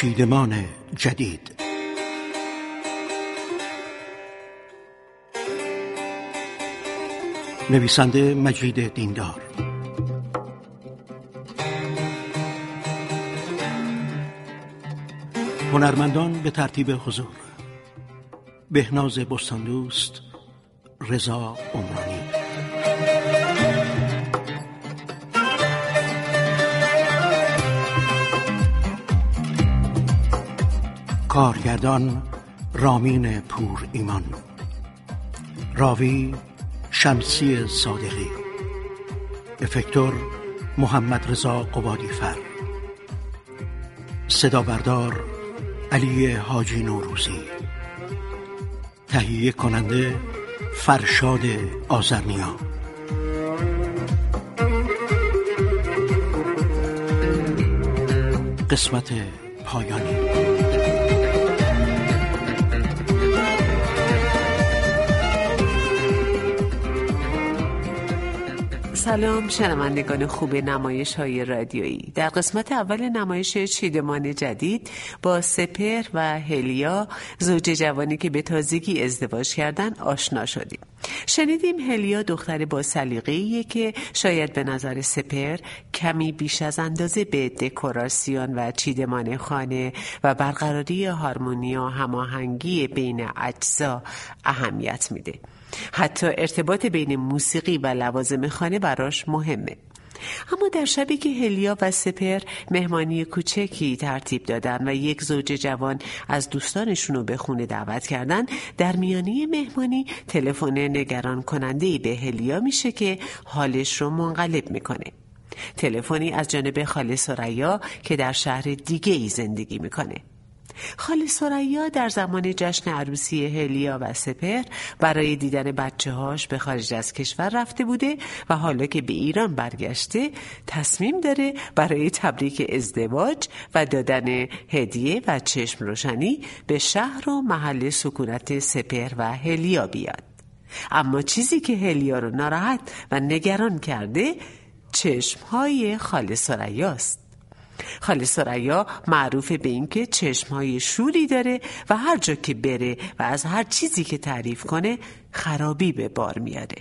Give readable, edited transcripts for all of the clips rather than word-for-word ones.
چیدمان جدید. نویسنده مجید دیندار. هنرمندان به ترتیب حضور: بهناز بستاندوست، رضا عمرانی، کارگردان رامین پور ایمان، راوی شمسی صادقی، افکتور محمد رضا قبادی فر، صدا بردار علی حاجی نوروزی، تهیه کننده فرشاد آذرنیا. قسمت پایانی. سلام شنوندگان خوب نمایش‌های رادیویی. در قسمت اول نمایش چیدمان جدید با سپهر و هلیا، زوج جوانی که به تازگی ازدواج کردن، آشنا شدیم. شنیدیم هلیا دختر با سلیقه‌ایه که شاید به نظر سپهر کمی بیش از اندازه به دکوراسیون و چیدمان خانه و برقراری هارمونی و هماهنگی بین اجزا اهمیت میده. حتی ارتباط بین موسیقی و لوازم خانه براش مهمه. اما در شبی که هلیا و سپهر مهمانی کوچکی ترتیب دادن و یک زوج جوان از دوستانشون رو به خونه دعوت کردن، در میانه مهمانی تلفن نگران کننده‌ای به هلیا میشه که حالش رو منقلب میکنه. تلفنی از جانب خاله ثریا که در شهر دیگه‌ای زندگی میکنه. خاله ثریا در زمان جشن عروسی هلیا و سپهر برای دیدن بچه‌هاش به خارج از کشور رفته بوده و حالا که به ایران برگشته تصمیم داره برای تبریک ازدواج و دادن هدیه و چشم روشنی به شهر و محل سکونت سپهر و هلیا بیاد. اما چیزی که هلیا رو ناراحت و نگران کرده چشم‌های خاله ثریاست. خاله ثریا معروف به این که چشمهای شوری داره و هر جا که بره و از هر چیزی که تعریف کنه خرابی به بار میاره.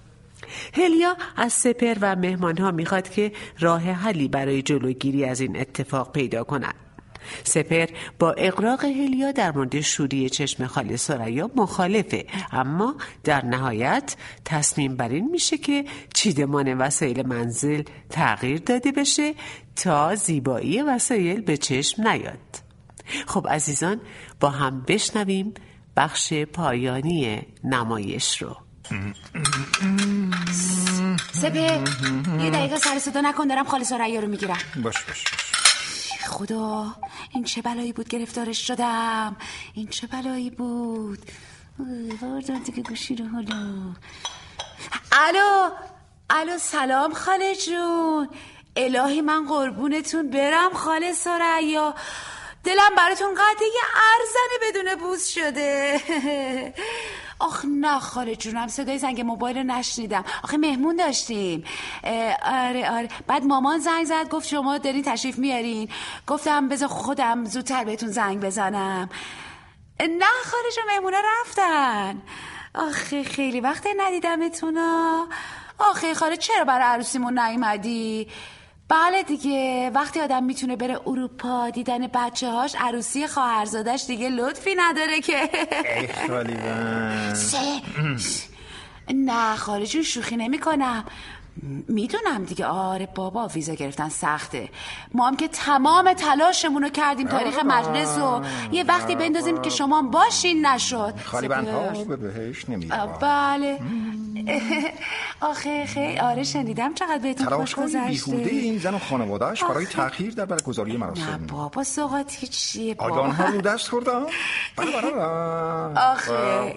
هلیا از سپهر و مهمانها میخواد که راه حلی برای جلوگیری از این اتفاق پیدا کنن. سپهر با اغراق هلیا در مورد شوری چشم خاله ثریا مخالفه، اما در نهایت تصمیم بر این میشه که چیدمان وسایل منزل تغییر داده بشه تا زیبایی وسایل به چشم نیاد. خب عزیزان، با هم بشنویم بخش پایانی نمایش رو. سپهر یه دقیقه سر صدا نکن، دارم خاله ثریا رو میگیرم. باش. خدا، این چه بلایی بود گرفتارش شدم. این چه بلایی بود. واردن دیگه گوشی رو. الو سلام خاله جون. الهی من قربونتون برم خاله ثریا. دلم براتون قطعه ارزنه بدون بوس شده. آخ نه خاله جونم، صدای زنگ موبایل رو نشنیدم. آخه مهمون داشتیم. آره. بعد مامان زنگ زد گفت شما دارین تشریف میارین. گفتم بذار خودم زودتر بهتون زنگ بزنم. نه خاله جون، مهمونا رفتن. آخه خیلی وقت ندیدمتون. آخه خاله چرا برای عروسیمون نیومدی؟ بله دیگه، وقتی آدم میتونه بره اروپا دیدن بچه هاش، عروسی خواهرزادش دیگه لطفی نداره که. ای خالی من. نه خاله جون، شوخی نمی کنم. میدونم دیگه. آره بابا، ویزا گرفتن سخته. ما هم که تمام تلاشمونو کردیم تاریخ مجلس رو یه وقتی بندازیم که شما باشین، نشد. خالی بندها به بهش نمیره. بله. آخه خیلی آره شنیدم چقدر بهتون خوش گذشته. بیهوده این زن و خانواده‌اش برای تأخیر در برگزاری مراسم. نه بابا، سوغاتی چیه بابا؟ آگانها رو دست خوردم. آخه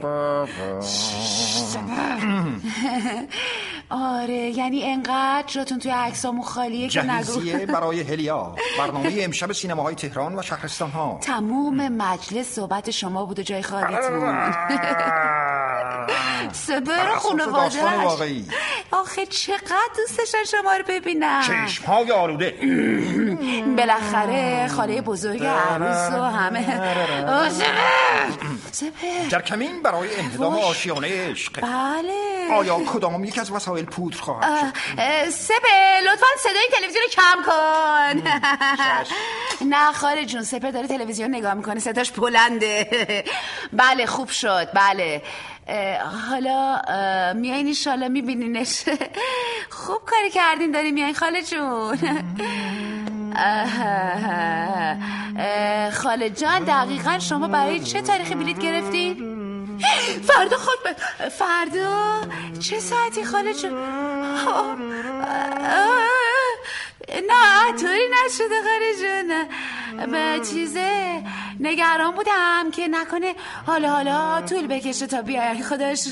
آره، یعنی انقدر جاتون توی عکسامون خالیه که نگو. جهیزیه برای هلیا، برنامه امشب سینماهای تهران و شهرستان ها. تموم مجلس صحبت شما بود و جای خالیتون. سپهر خانواده‌اش. آخه چقدر دوست داشتن شما رو ببینم. چشم‌های آلوده. بالاخره خاله بزرگ عروس و همه. سپهر در کمین برای انهدام آشیانه عشق. بله. آیا کدام یک از وسایل پودر خواهد شد؟ سپهر لطفاً صدای تلویزیون رو کم کن. نه خاله جون، سپهر داره تلویزیون نگاه میکنه، صداش بلنده. بله خوب شد. بله حالا میایین انشالله میبینینش. خوب کاری کردین داری میایین خاله جون. خاله جان دقیقاً شما برای چه تاریخی بلیط گرفتین؟ فردا خود فردا چه ساعتی خاله جون؟ نه طوری نشده خاله جون. به چیزه نگران بودم که نکنه حالا طول بکشه تا بیای. خداش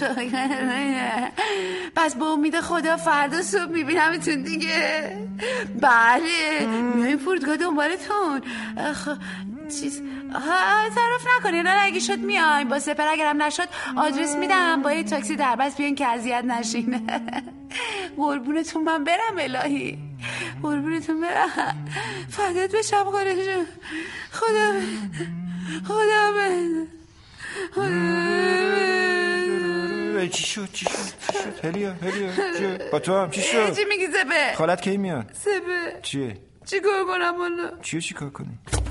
پس به امید خدا فردا صبح میبینمتون دیگه. بله میاییم فرودگاه دنبالتون. چیز تعارف نکنین، نه اگه شد میایم با سپر، اگرم نشد آدرس میدم با یه تاکسی در بس بیاین که اذیت نشین. قربونتون من برم الهی، قربونتون برم. فدات بشم خاله جون. خدا چی شد هلیا با تو هم چی شد؟ چی میگی سپه؟ خالت کی میاد؟ سپه چیه؟ چی کار کنم والا؟ چی کار کنی؟